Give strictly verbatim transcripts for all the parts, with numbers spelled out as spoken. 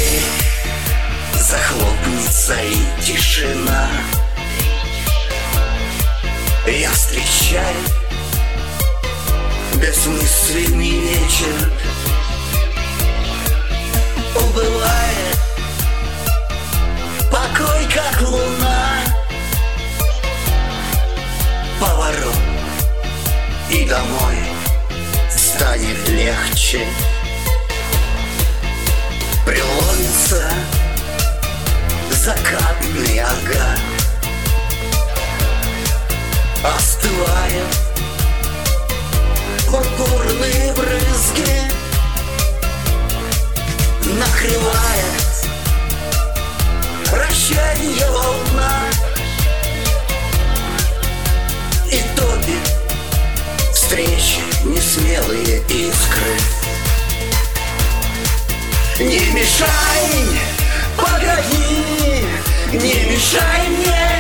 дверь захлопнется и тишина. Я встречаю бессмысленный вечер. Убывает покой, как луна. Поворот, и домой станет легче. Преломится закатный агат, остывает пурпурные брызги, накрывает прощанье волна и топит встречи несмелые искры. Не мешай, погоди, не мешай мне.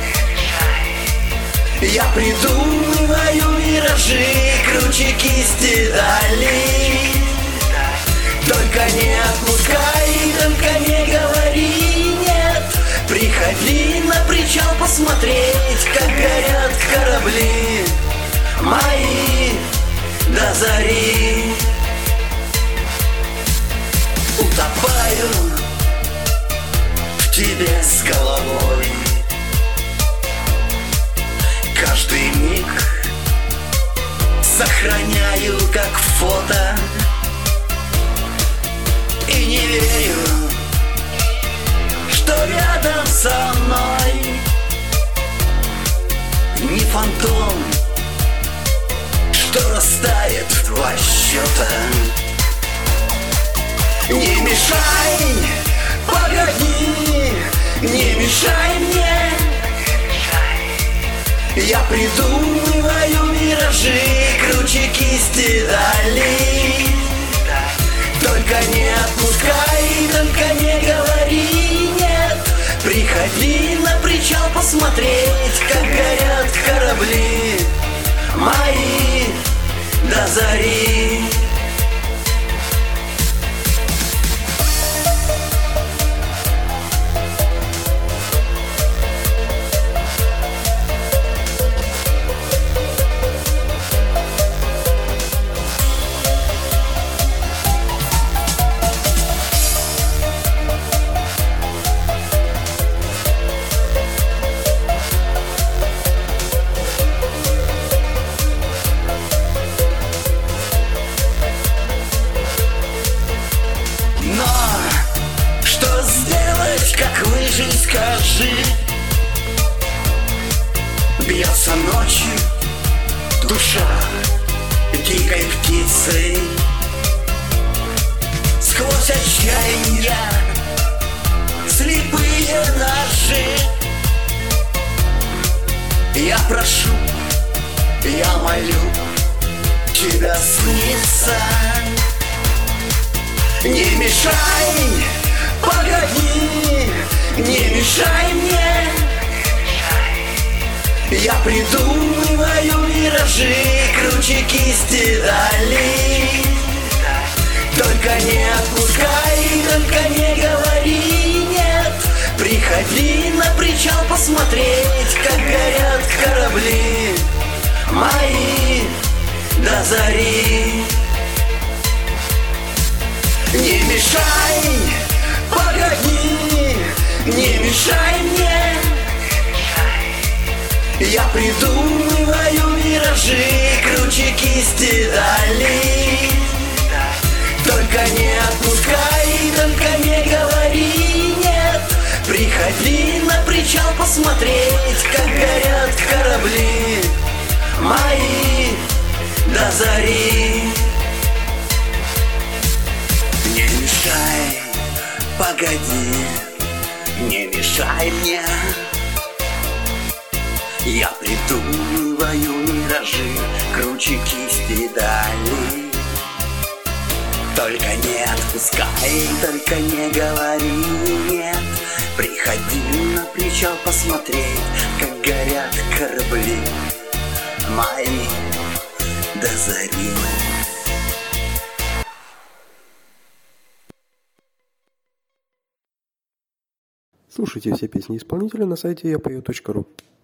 Я придумываю миражи круче кисти дали. Только не отпускай, только не говори нет. Приходи на причал посмотреть, как горят корабли мои до зари. Утопаю в тебе с головой. Каждый миг сохраняю как фото. И не верю, что рядом со мной не фантом, что растает в два счета. Не мешай, погоди, не мешай мне. Я придумываю миражи круче кисти дали. Только не отпускай, только не говори нет. Приходи на причал посмотреть, как горят корабли мои до зари. Как выжить, скажи. Бьется ночью душа дикой птицей. Сквозь отчаяние слепые ножи. Я прошу, я молю тебя сниться. Не мешай, погоди, не мешай мне. Я придумываю миражи круче кисти дали. Только не отпускай, только не говори нет. Приходи на причал посмотреть, как горят корабли мои до зари. Не мешай, погоди, не мешай мне. Я придумываю миражи круче кисти дали. Только не отпускай, только не говори нет. Приходи на причал посмотреть, как горят корабли мои до зари. Не мешай, погоди, не мешай мне. Я придумываю миражи круче кисти дали. Только не отпускай, только не говори нет. Приходи на причал посмотреть, как горят корабли мои до зари. Слушайте все песни исполнителя на сайте я пою точка ру.